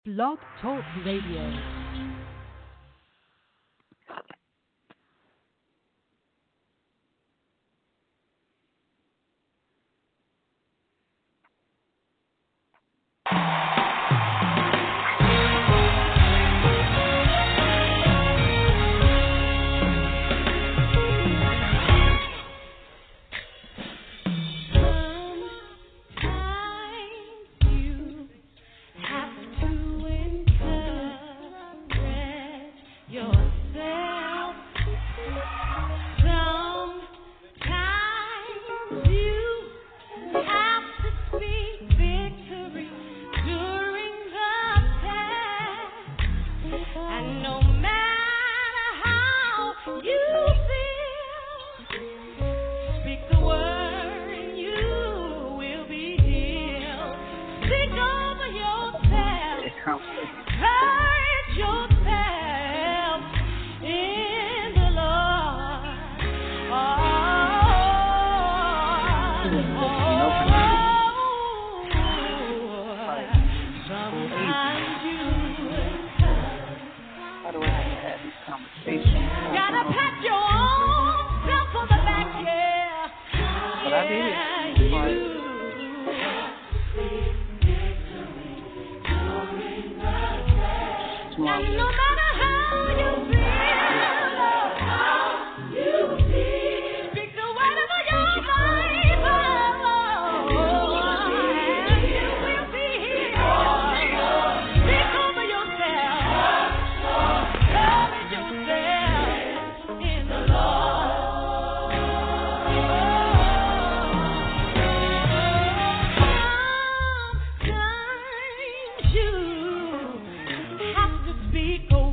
Blog Talk Radio. Speak.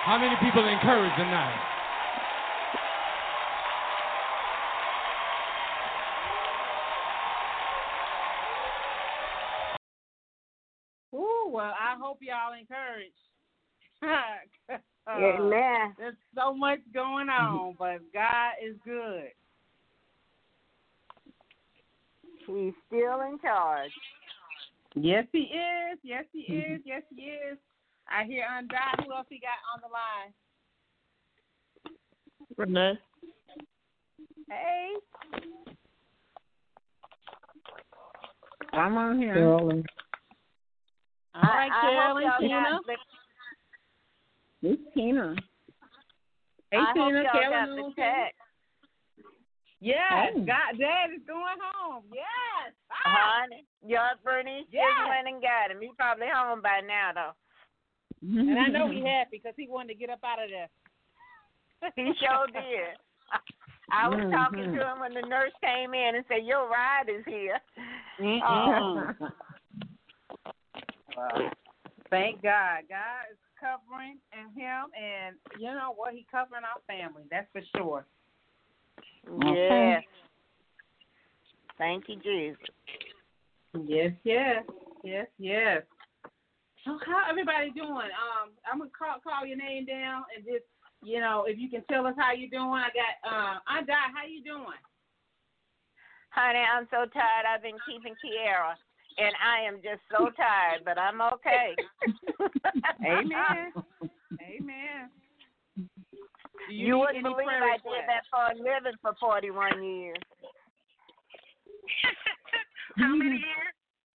How many people encouraged tonight? Ooh, well, I hope y'all encouraged. Amen. There's so much going on, but God is good. He's still in charge. Yes, he is. Yes, he is. Yes, he is. I hear Undot. Who else he got on the line? Renee. Hey. I'm on here. Carolyn. All right, Carolyn, I Tina. This Tina. Hey, I Tina. hope y'all Carolyn. got the text. Yes, Oh. God, Dad is going home. Yes. Honey, your Bernice Yes. just went and got him. He's probably home by now, though. And I know he happy because he wanted to get up out of there. He sure did. I was talking to him when the nurse came in and said, "Your ride is here." Thank God. God is covering him, and you know what? He covering our family. That's for sure. Yes. Thank you, Jesus. Yes, yes, yes, yes. So how everybody doing? I'm gonna call your name down and just if you can tell us how you doing. I got Aunt Dot, how you doing? Honey, I'm so tired. I've been keeping Kiara, and I am just so tired, but I'm okay. Amen. Amen. You wouldn't believe I did that for a living for 41 years. How many years?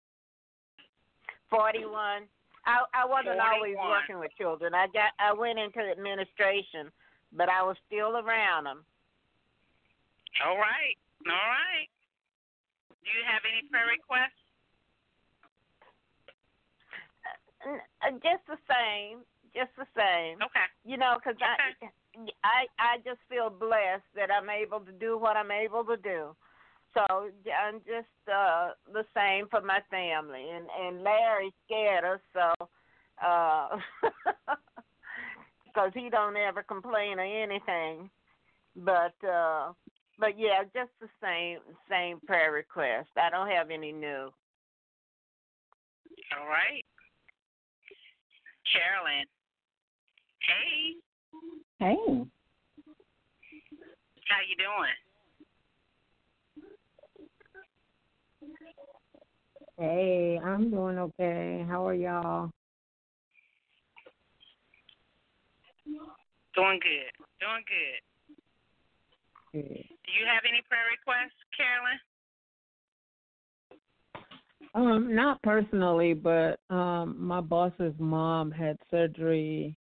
41. I wasn't 41. always working with children. I went into administration, but I was still around them. All right. All right. Do you have any prayer requests? Just the same. Okay. Because I just feel blessed that I'm able to do what I'm able to do. So I'm just the same for my family. And Larry scared us, so because he don't ever complain or anything. But yeah, just the same prayer request. I don't have any new. All right. Carolyn. Hey. Hey. How you doing? Hey, I'm doing okay. How are y'all? Doing good. Doing good. Good. Do you have any prayer requests, Carolyn? Not personally, but my boss's mom had surgery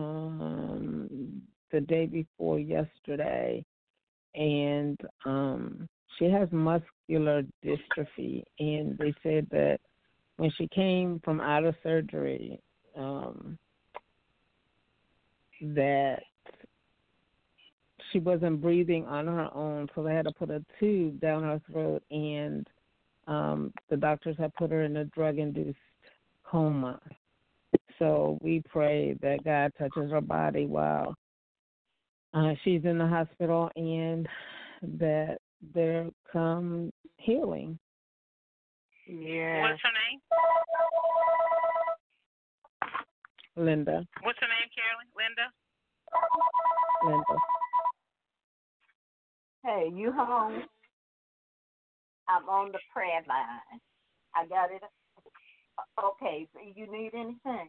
the day before yesterday, and she has muscular dystrophy, and they said that when she came from out of surgery, that she wasn't breathing on her own, so they had to put a tube down her throat, and the doctors have put her in a drug-induced coma. So we pray that God touches her body while she's in the hospital, and that there come healing. Yeah. What's her name? Linda. What's her name, Carolyn? Linda? Linda. Hey, you home? I'm on the prayer line. I got it. Okay, so you need anything?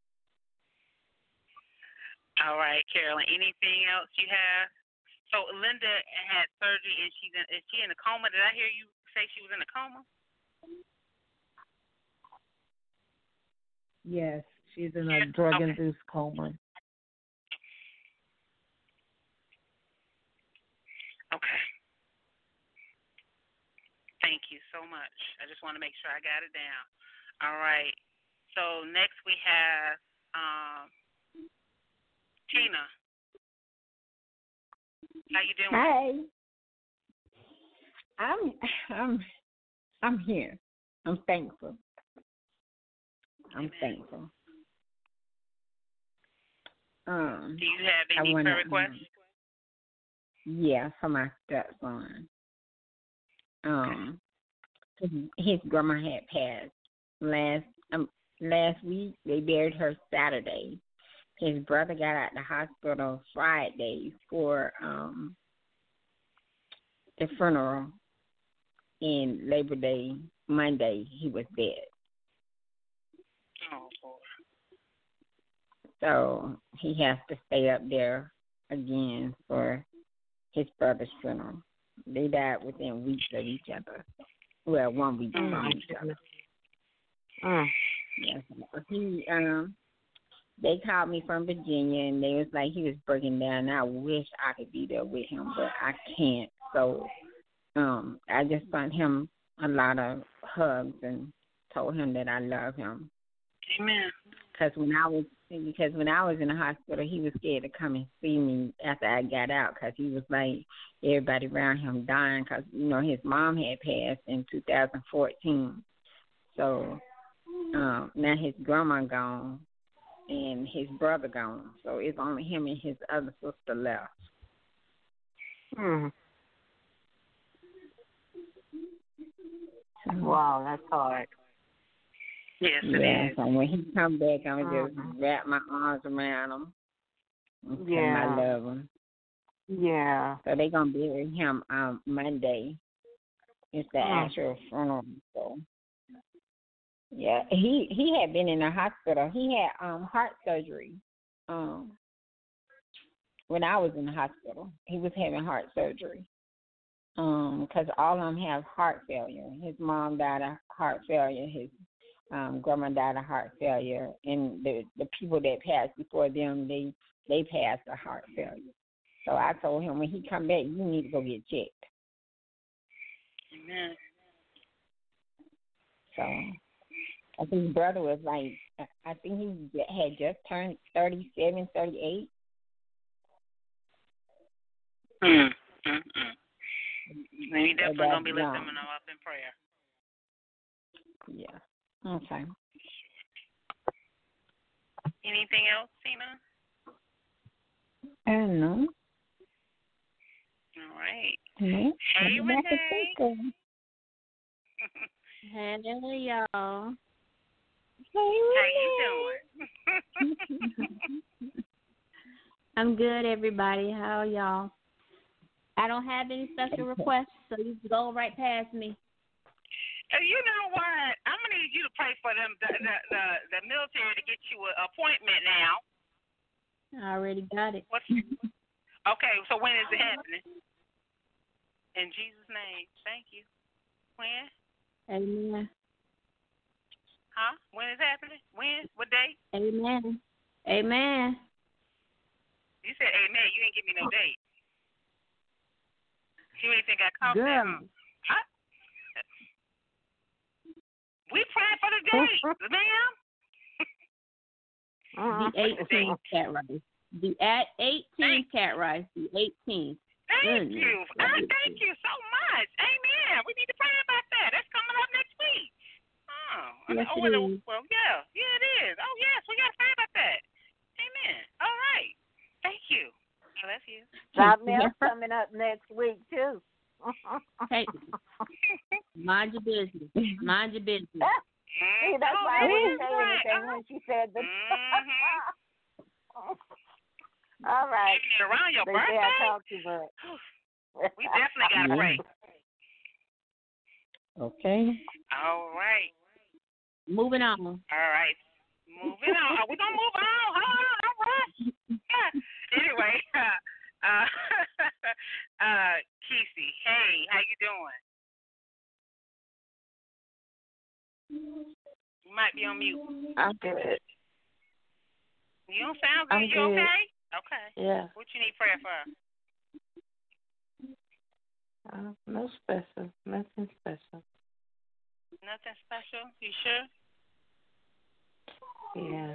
All right, Carolyn. Anything else you have? So Linda had surgery, and is she in a coma? Did I hear you say she was in a coma? Yes, she's in a drug-induced coma. Okay. Thank you so much. I just want to make sure I got it down. All right. So next we have Tina. How you doing? Hi. I'm here. I'm thankful. I'm Amen. thankful. Do you have any wanna, prayer requests? Yeah, for my stepson. His grandma had passed last week. They buried her Saturday. His brother got out the hospital Friday for the funeral, and Labor Day, Monday, he was dead. Oh, boy. So he has to stay up there again for his brother's funeral. They died within weeks of each other. Well, 1 week from each other. Yes. They called me from Virginia, and they was like he was breaking down. I wish I could be there with him, but I can't. So I just sent him a lot of hugs and told him that I love him. Amen. Because when I was in the hospital, he was scared to come and see me after I got out, because he was like everybody around him dying, because his mom had passed in 2014. So now his grandma gone and his brother gone, so it's only him and his other sister left. Wow, that's hard. Yes, it Yeah, is. so when he come back, I'm going to just wrap my arms around him and tell him I love him. Yeah. So they're going to bury him Monday. It's the actual funeral. So, yeah, he had been in the hospital. He had heart surgery when I was in the hospital. He was having heart surgery because all of them have heart failure. His mom died of heart failure. His grandma died of heart failure, and the people that passed before them, they passed of heart failure. So I told him, when he come back, you need to go get checked. Amen. So I think his brother was like, I think he had just turned 37, 38. We definitely gonna be lifting him up in prayer. Yeah. Okay. Anything else, Tina? I don't know. All right. Mm-hmm. Hey, Renee. Hey, y'all. How you doing? I'm good, everybody. How are y'all? I don't have any special requests, so you can go right past me. You know what? I'm gonna need you to pray for them, the military, to get you an appointment now. I already got it. Okay, so when is it happening? In Jesus' name, thank you. When? Amen. Huh? When is it happening? When? What date? Amen. Amen. You said amen. You ain't give me no date. You ain't think I caught that? Huh? We praying for the date, ma'am. The 18th, Cat Rice. The 18th, Cat Rice. The 18th. Thank you. Thank you so much. Amen. We need to pray about that. That's coming up next week. Yes, it is. Well, yeah, it is. Oh, yes, we got to pray about that. Amen. All right. Thank you. I love you. Something else coming up next week, too. Hey, mind your business. Mind your business. See, that's why I didn't say anything when she said that. All right. Around your birthday? birthday? I talk too much. We definitely got to pray. Okay. All right. Moving on. All right. Moving on. Are we going to move on? Hold on. All right. Anyway, Kesey, hey, how you doing? You might be on mute. I'm good. You don't sound good. I'm You good. okay? Okay. Yeah. What you need prayer for? No special. Nothing special. Nothing special? You sure? Yeah.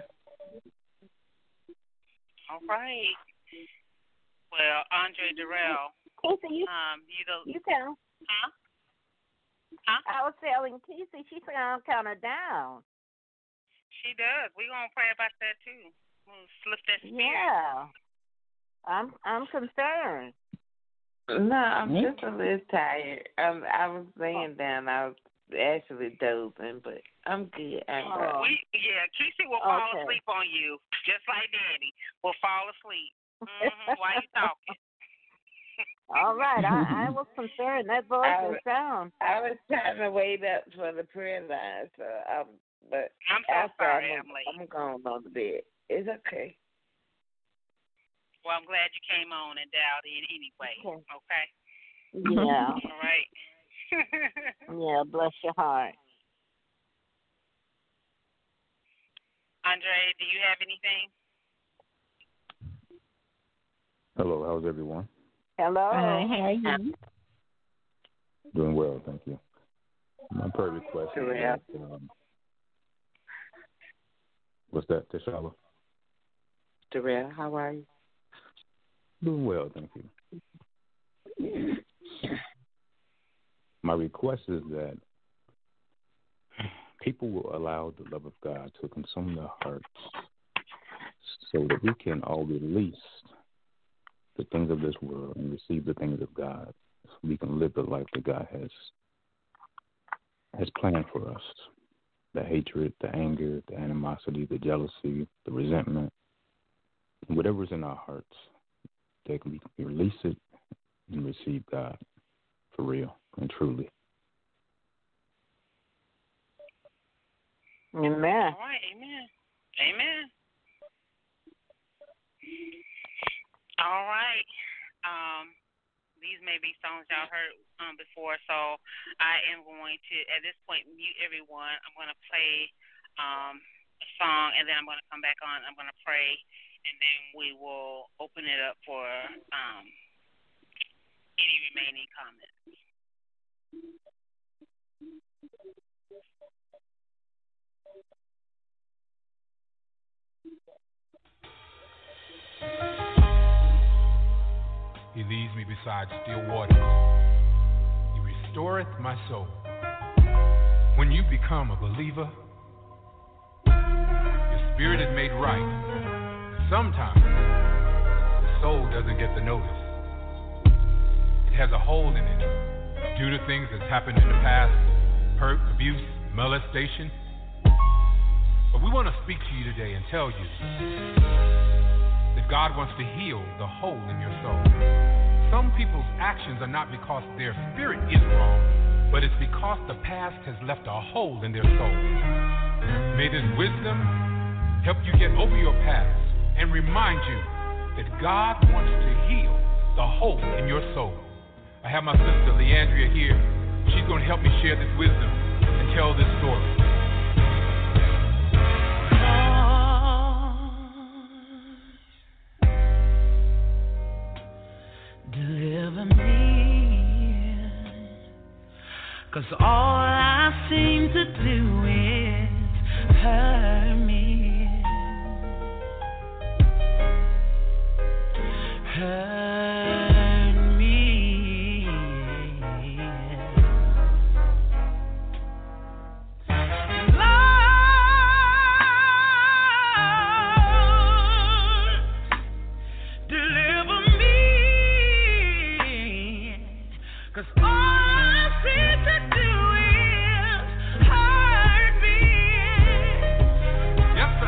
All right. Well, Andre Durrell. Casey, you tell. Huh? I was telling Casey, she's going to count her down. She does. We're going to pray about that, too. Slip that spirit. Yeah. I'm concerned. No, I'm just a little tired. I was laying down. I was actually dozing, but I'm good. Keisha will fall asleep on you, just like Daddy will fall asleep. While you talking. All right, I was concerned. That voice was sound. I was trying to wait up for the prayer line, but I'm so sorry I'm late. I'm going on the bed. It's okay. Well, I'm glad you came on and dialed in anyway. Okay. Yeah. All right. Yeah, bless your heart. Andre, do you have anything? Hello, how's everyone? Hello. Hi, how are you? Doing well, thank you. My prayer request is that, what's that, Tishala? Darrell, how are you? Doing well, thank you. My request is that people will allow the love of God to consume their hearts so that we can all release the things of this world and receive the things of God, so we can live the life that God has planned for us. The hatred, the anger, the animosity, the jealousy, the resentment, whatever's in our hearts, that we can release it and receive God for real and truly. Amen. All right, amen. Amen. All right. These may be songs y'all heard before, so I am going to, at this point, mute everyone. I'm going to play a song, and then I'm going to come back on. I'm going to pray, and then we will open it up for any remaining comments. He leads me beside still waters. He restoreth my soul. When you become a believer, your spirit is made right. Sometimes the soul doesn't get the notice. It has a hole in it due to things that's happened in the past, hurt, abuse, molestation. But we want to speak to you today and tell you that God wants to heal the hole in your soul. Some people's actions are not because their spirit is wrong, but it's because the past has left a hole in their soul. May this wisdom help you get over your past and remind you that God wants to heal the hole in your soul. I have my sister Leandria here. She's going to help me share this wisdom and tell this story. Deliver me, 'cause all I seem to do is hurt me, hurt me. Lord, deliver me. 'Cause all I seem to do is hurt me. Yep,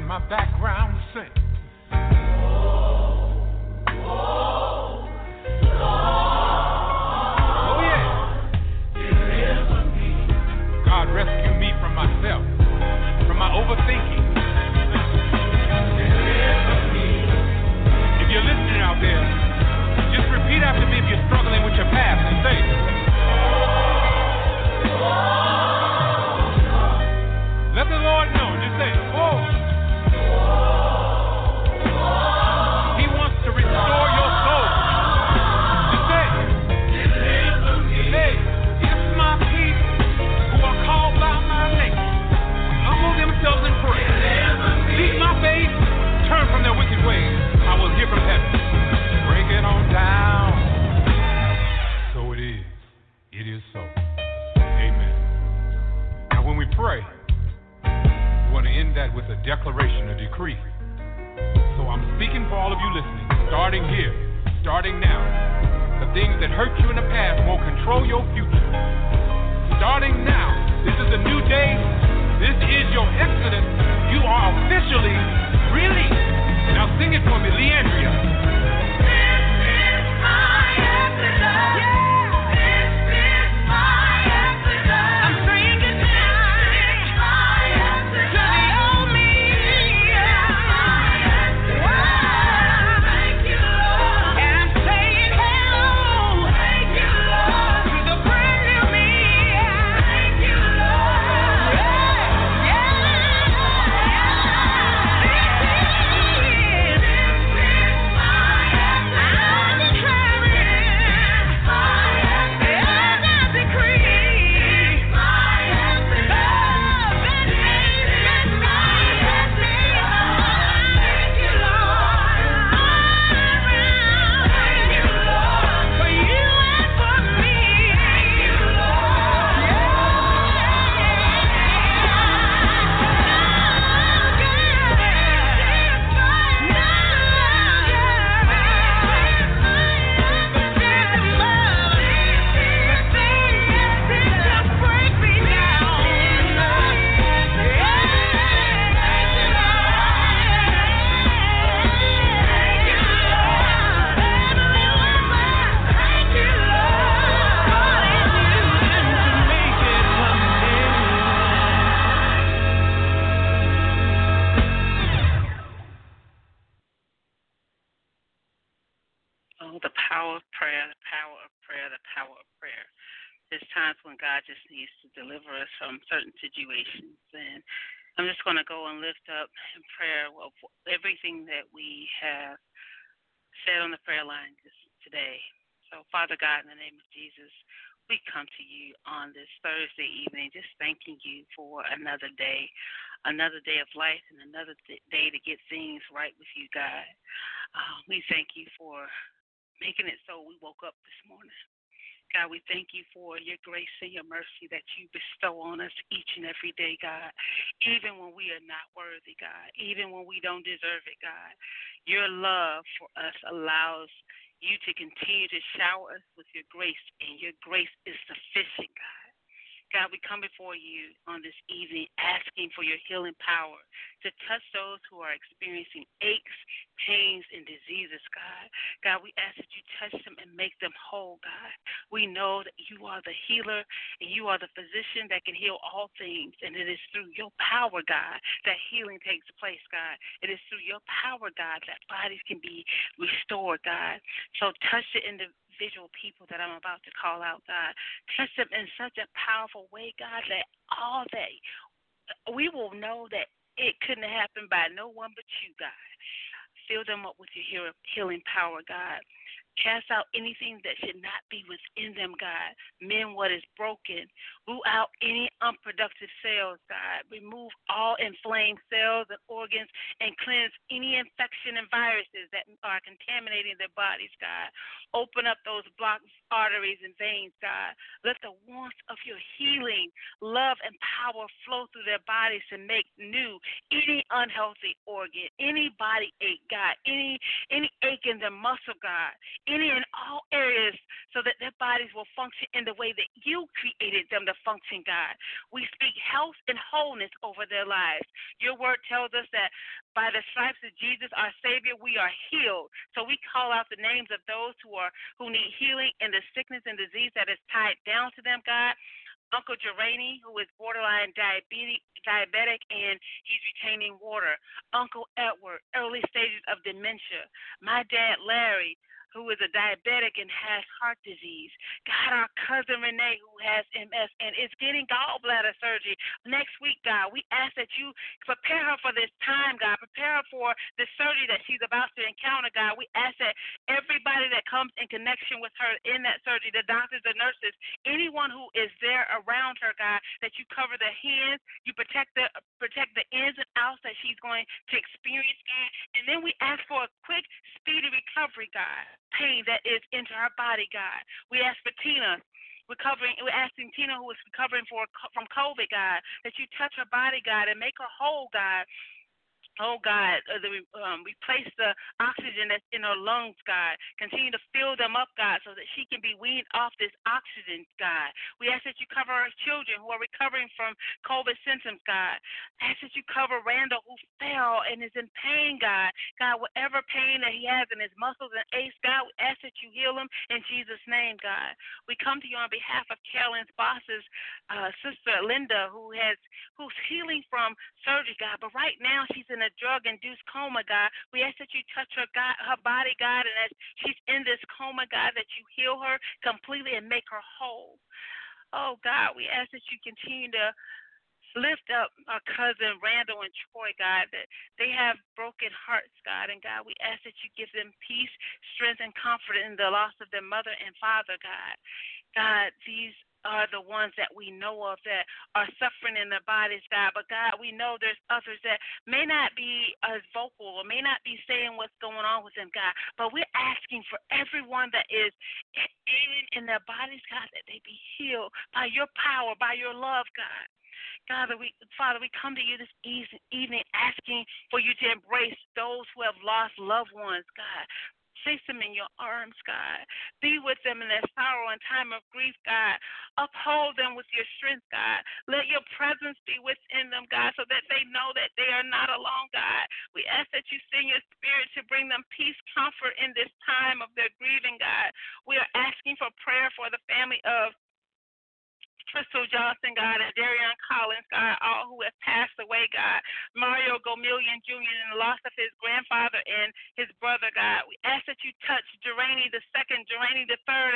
my background to sing. Oh yeah. God, rescue me from myself, from my overthinking. If you're listening out there, just repeat after me if you're struggling with your past and say, let the Lord know. Just say, oh. He wants to restore your soul. Just say, hey, if my people who are called by my name humble themselves and pray, seek my face, turn from their wicked ways, I will hear from heaven. Break it on down. So it is. It is so. Amen. Now when we pray, we want to end that with a declaration, a decree. So I'm speaking for all of you listening, starting here, starting now. The things that hurt you in the past won't control your future. Starting now, this is a new day. This is your exodus. You are officially released. Now sing it for me, Leandria. There's times when God just needs to deliver us from certain situations. And I'm just going to go and lift up in prayer everything that we have said on the prayer line today. So, Father God, in the name of Jesus, we come to you on this Thursday evening just thanking you for another day of life and another day to get things right with you, God. We thank you for making it so we woke up this morning. God, we thank you for your grace and your mercy that you bestow on us each and every day, God, even when we are not worthy, God, even when we don't deserve it, God. Your love for us allows you to continue to shower us with your grace, and your grace is sufficient, God. God, we come before you on this evening asking for your healing power to touch those who are experiencing aches, pains, and diseases, God. God, we ask that you touch them and make them whole, God. We know that you are the healer and you are the physician that can heal all things, and it is through your power, God, that healing takes place, God. It is through your power, God, that bodies can be restored, God. So touch the individual people that I'm about to call out, God. Touch them in such a powerful way, God, that all day we will know that it couldn't have happened by no one but you, God. Fill them up with your healing power, God. Cast out anything that should not be within them, God. Mend what is broken. Root out any unproductive cells, God. Remove all inflamed cells and organs and cleanse any infection and viruses that are contaminating their bodies, God. Open up those blocked arteries and veins, God. Let the warmth of your healing, love, and power flow through their bodies to make new any unhealthy organ, any body ache, God, any ache in their muscle, God, any and all areas so that their bodies will function in the way that you created them to function, God. We speak health and wholeness over their lives. Your word tells us that by the stripes of Jesus, our Savior, we are healed. So we call out the names of those who need healing in the sickness and disease that is tied down to them, God. Uncle Jerani, who is borderline diabetic, and he's retaining water. Uncle Edward, early stages of dementia. My dad, Larry, who is a diabetic and has heart disease. God, our cousin Renee, who has MS and is getting gallbladder surgery next week, God. We ask that you prepare her for this time, God. Prepare her for the surgery that she's about to encounter, God. We ask that everybody that comes in connection with her in that surgery, the doctors, the nurses, anyone who is there around her, God, that you cover their hands, you protect the ins and outs that she's going to experience, God. And then we ask for a quick, speedy recovery, God. Pain that is into her body, God. We ask for Tina. We're asking Tina, who is recovering from COVID, God, that you touch her body, God, and make her whole, God. Oh, God, replace the oxygen that's in her lungs, God. Continue to fill them up, God, so that she can be weaned off this oxygen, God. We ask that you cover our children who are recovering from COVID symptoms, God. I ask that you cover Randall, who fell and is in pain, God. God, whatever pain that he has in his muscles and aches, God, we ask that you heal him in Jesus' name, God. We come to you on behalf of Carolyn's boss's sister, Linda, who's healing from surgery, God. But right now she's in a drug-induced coma, God. We ask that you touch her body, God, and as she's in this coma, God, that you heal her completely and make her whole. Oh, God, we ask that you continue to lift up our cousin Randall and Troy, God, that they have broken hearts, God, and God, we ask that you give them peace, strength, and comfort in the loss of their mother and father, God. God, these are the ones that we know of that are suffering in their bodies, God. But, God, we know there's others that may not be as vocal or may not be saying what's going on with them, God. But we're asking for everyone that is ailing in their bodies, God, that they be healed by your power, by your love, God. God, Father, we come to you this evening asking for you to embrace those who have lost loved ones, God. Place them in your arms, God. Be with them in their sorrow and time of grief, God. Uphold them with your strength, God. Let your presence be within them, God, so that they know that they are not alone, God. We ask that you send your spirit to bring them peace, comfort in this time of their grieving, God. We are asking for prayer for the family of Crystal Johnson, God, and Darian Collins, God, all who have passed away, God. Mario Gomillion Jr. and the loss of his grandfather and his brother, God. We ask that you touch Durrani the second, Durrani the third,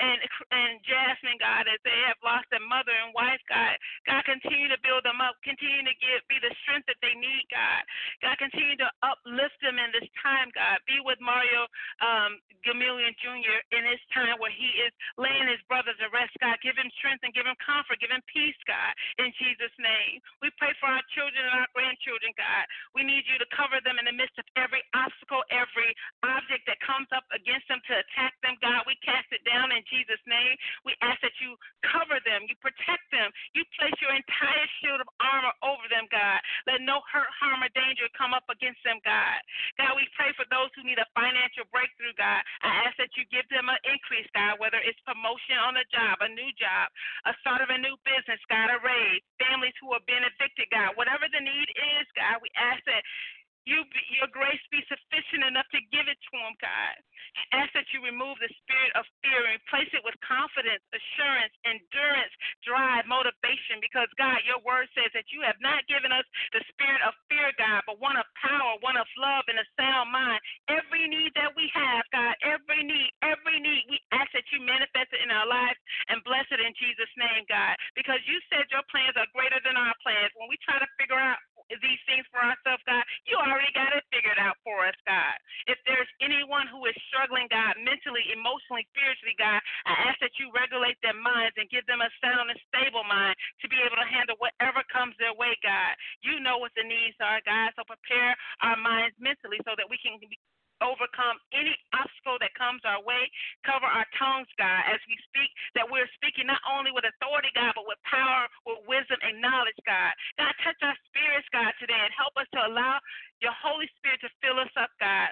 and Jasmine, God, as they have lost their mother and wife, God. God, continue to build them up. Continue to be the strength that they need, God. God, continue to uplift them in this time, God. Be with Mario Gomillion Jr. in his time where he is laying his brother to rest, God. Give him strength and give him comfort, give him peace, God, in Jesus' name. We pray for our children and our grandchildren, God. We need you to cover them in the midst of every obstacle, every object that comes up against them to attack them, God. We cast it down in Jesus' name. We ask that you cover them, you protect them, you place your entire shield of armor over them, God. Let no hurt, harm, or danger come up against them, God. God, we pray for those who need a financial breakthrough, God. I ask that you give them an increase, God, whether it's promotion on a job, a new job, a start of a new business, God, a raise, families who are being evicted, God. Whatever the need is, God, we ask that your grace be sufficient enough to give it to them, God. Ask that you remove the spirit of fear and replace it with confidence, assurance, endurance, drive, motivation, because, God, your word says that you have not given us the spirit of fear, God, but one of power, one of love, and a sound mind. Every need that we have, God, every need, we ask that you manifest it in our lives and bless it in Jesus' name, God, because you said your plans are greater than our plans. When we try to figure out these things for ourselves, God, you already got it figured out for us, God. If there's anyone who is struggling, God, mentally, emotionally, spiritually, God, I ask that you regulate their minds and give them a sound and stable mind to be able to handle whatever comes their way, God. You know what the needs are, God, so prepare our minds mentally so that we can overcome any obstacle that comes our way. Cover our tongues, God, as we speak, that we're speaking not only with authority, God, but with power, with wisdom and knowledge, God. God, touch our spirits, God, today and help us to allow your Holy Spirit to fill us up, God. I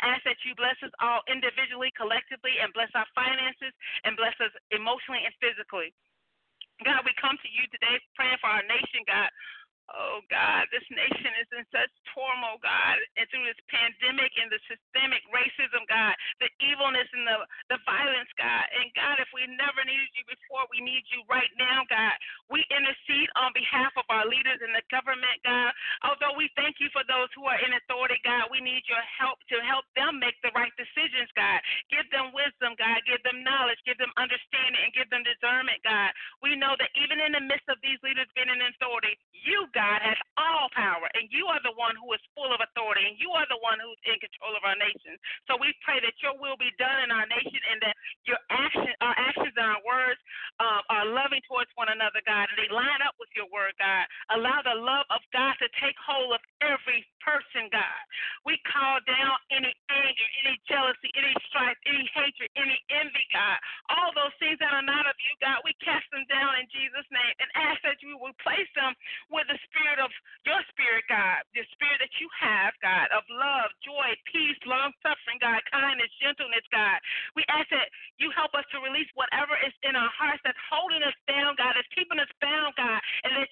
ask that you bless us all individually, collectively, and bless our finances and bless us emotionally and physically. God, we come to you today praying for our nation, God. Oh, God, this nation is in such turmoil, God, and through this pandemic and the systemic racism, God, the evilness and the violence, God. And, God, if we never needed you before, we need you right now, God. We intercede on behalf of our leaders in the government, God. Although we thank you for those who are in authority, God, we need your help to help them make the right decisions, God. Give them wisdom, God. Give them knowledge. Give them understanding and give them discernment, God. We know that even in the midst of these leaders being in authority, you, God, has all power, and you are the one who is full of authority, and you are the one who's in control of our nation. So we pray that your will be done in our nation, and that our actions and our words are loving towards one another, God, and they line up with your word, God. Allow the love of God to take hold of every person, God. We call down any anger, any jealousy, any strife, any hatred, any envy, God. All those things that are not of you, God, we cast them down in Jesus' name and ask that you will replace them with the spirit of your spirit, God, the spirit that you have, God, of love, joy, peace, long-suffering, God, kindness, gentleness, God. We ask that you help us to release whatever is in our hearts that's holding us down, God, that's keeping us bound, God, and that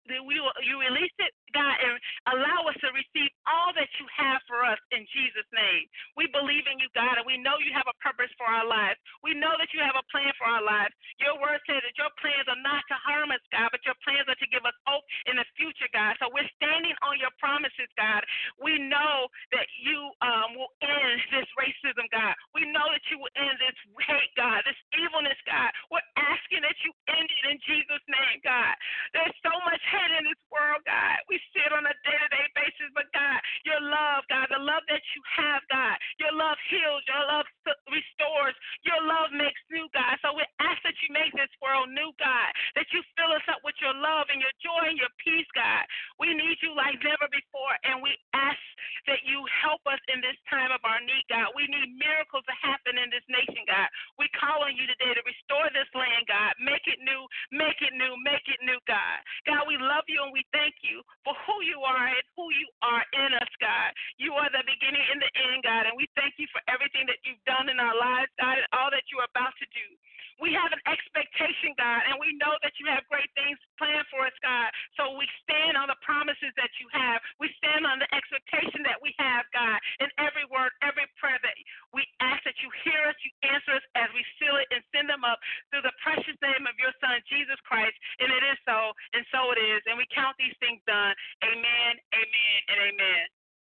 you release it, God, and allow us to receive all that you have for us in Jesus' name. We believe in you, God, and we know you have a purpose for our lives. We know that you have a plan for our lives. Your word says that your plans are not to harm us, God, but your plans are to give us hope in the future, God. So we're standing on your promises, God. We know that you will end this racism, God. We know that you will end this hate, God, this evilness, God. We're asking that you end it in Jesus' name, God. There's so much hate in this world, God. We see it on a day-to-day basis, but God, your love, God, the love that you have, God, your love heals, your love restores, your love makes new, God. So we ask that you make this world new, God, that you fill us up with your love and your joy and your peace, God. We need you like never before, and we ask that you help us in this time of our need, God. We need miracles to happen in this nation, God. We call on you today to restore this land, God. Make it new, make it new, make it new, God. God, we love you and we thank you for who you are and who you are in us, God. You are the beginning and the end, God, and we thank you for everything that you've done in our lives, God, and all that you're about to do. We have an expectation, God, and we know that you have great things planned for us, God. So we stand on the promises that you have. We stand on the expectation that we have, God, in every word, every prayer that we ask that you hear us, you answer us as we seal it and send them up through the precious name of your Son, Jesus Christ. And it is so, and so it is. And we count these things done. Amen, amen, and amen.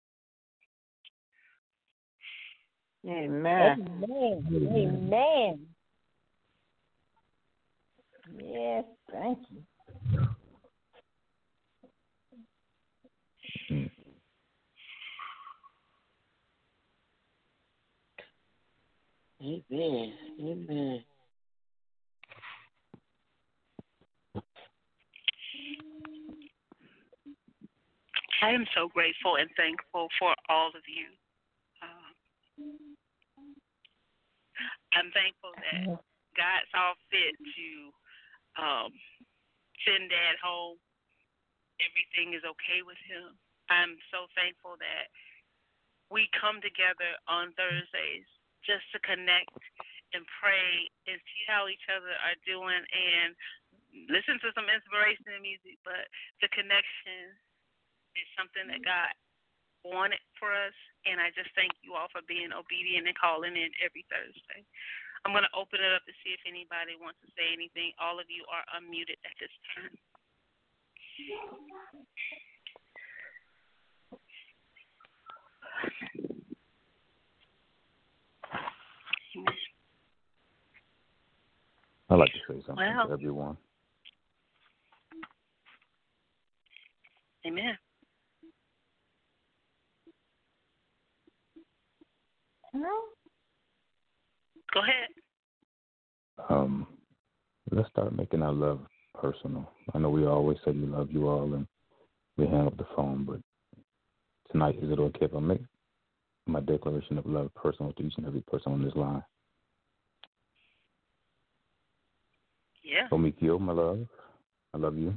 Amen. Amen. Amen. Yes, thank you. Amen. Amen. I am so grateful and thankful for all of you. I'm thankful that God saw fit to send Dad home. Everything is okay with him. I'm so thankful that we come together on Thursdays just to connect and pray and see how each other are doing and listen to some inspirational music. But the connection is something that God wanted for us, and I just thank you all for being obedient and calling in every Thursday. I'm going to open it up to see if anybody wants to say anything. All of you are unmuted at this time. I'd like to say something to everyone. Amen. No? Go ahead. Let's start making our love personal. I know we always say we love you all and we hang up the phone, but tonight, is it okay if I make my declaration of love personal to each and every person on this line? Yeah. Omikio, my love, I love you.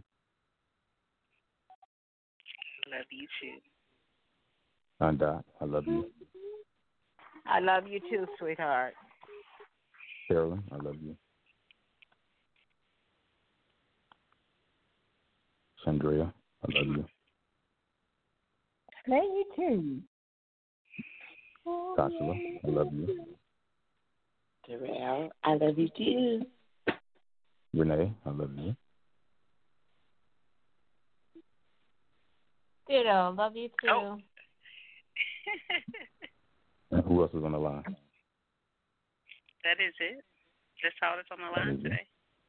Love you too. Anda, I love you. I love you too, sweetheart. Carolyn, I love you. Sandria, I love you. Love you too. Joshua, I love you. Darrell, I love you too. Renee, I love you. Ditto. Love you too. Oh. And who else is on the line? That is it. That's all that's on the line today.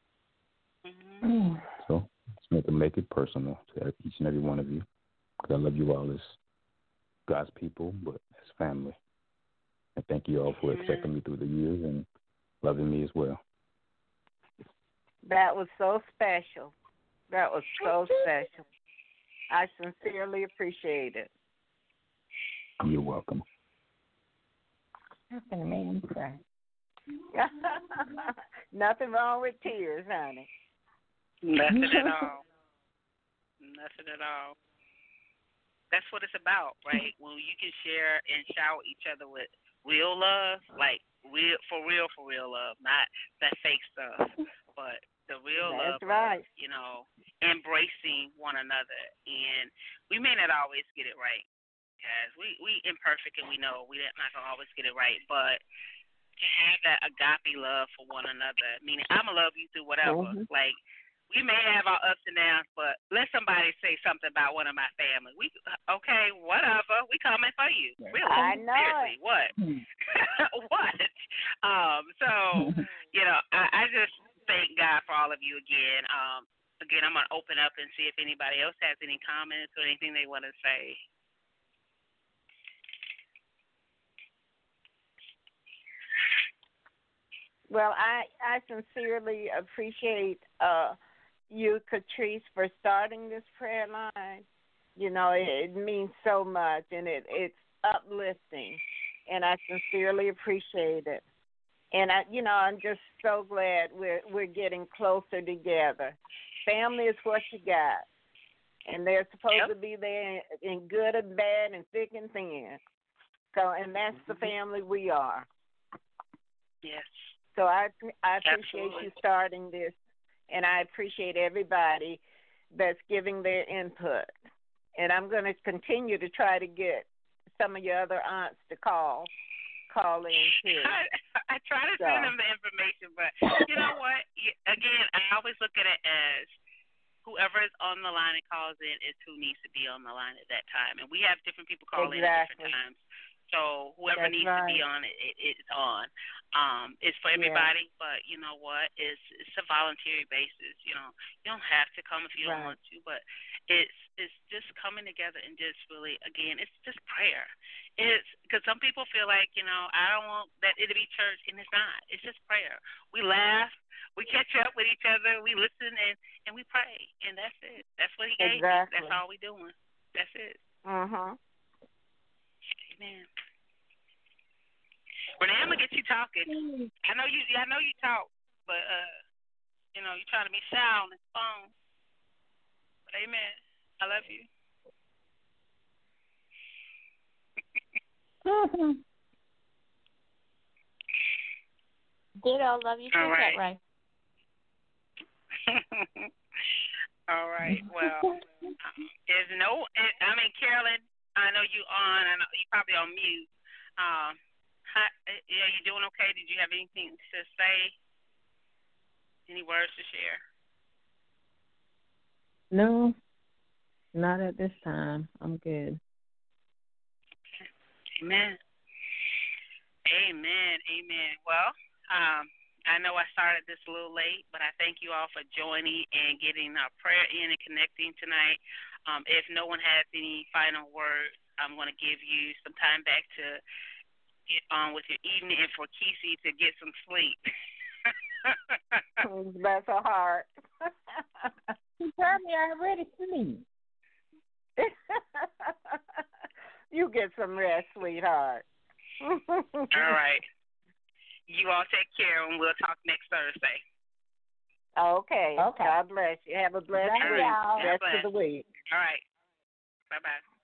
So, just need to make it personal to each and every one of you. Because I love you all as God's people, but as family. And thank you all for accepting me through the years and loving me as well. That was so special. That was so special. I sincerely appreciate it. You're welcome. That's gonna make me cry. Nothing wrong with tears, honey. Nothing at all. Nothing at all. That's what it's about, right? When you can share and shower each other with real love, like real for real love, not that fake stuff, but the real That's love. right. Embracing one another, and we may not always get it right, guys. We imperfect, and we know we're not gonna always get it right, but to have that agape love for one another, meaning I'm gonna love you through whatever. Like, we may have our ups and downs, but let somebody say something about one of my family. Okay, whatever. We coming for you. Really? I know. Seriously, what? What? So, I just thank God for all of you again. Again, I'm gonna open up and see if anybody else has any comments or anything they want to say. Well, I sincerely appreciate you, Catrice, for starting this prayer line. It means so much, and it's uplifting, and I sincerely appreciate it. And I'm just so glad we're getting closer together. Family is what you got, and they're supposed to be there in good and bad and thick and thin. So, and that's the family we are. Yes. So I appreciate you starting this, and I appreciate everybody that's giving their input. And I'm going to continue to try to get some of your other aunts to call in too. I try to send them the information, but you know what? Again, I always look at it as whoever is on the line and calls in is who needs to be on the line at that time. And we have different people call in at different times. So whoever needs to be on it's on. It's for everybody, but you know what? It's a voluntary basis. You don't have to come if you don't want to, but it's just coming together and just really, again, it's just prayer. It's because some people feel like, I don't want that it to be church, and it's not. It's just prayer. We laugh, we catch up with each other, we listen, and we pray, and that's it. That's what he gave us. That's all we doing. That's it. Amen. Renee, I'm gonna get you talking. I know you talk, but you're trying to be shy on this phone. But amen. I love you. Ditto. Love you too, all right. Right. All right. Well, Carolyn, I know you on. I know you probably on mute. You doing okay? Did you have anything to say? Any words to share? No, not at this time. I'm good. Amen. Well, I know I started this a little late, but I thank you all for joining and getting our prayer in and connecting tonight. If no one has any final words, I'm going to give you some time back to get on with your evening and for Kesey to get some sleep. Bless her heart. She told me I already sleep. You get some rest, sweetheart. All right. You all take care, and we'll talk next Thursday. Okay. God bless you. Have a blessed week. Rest of the week. All right. Bye-bye.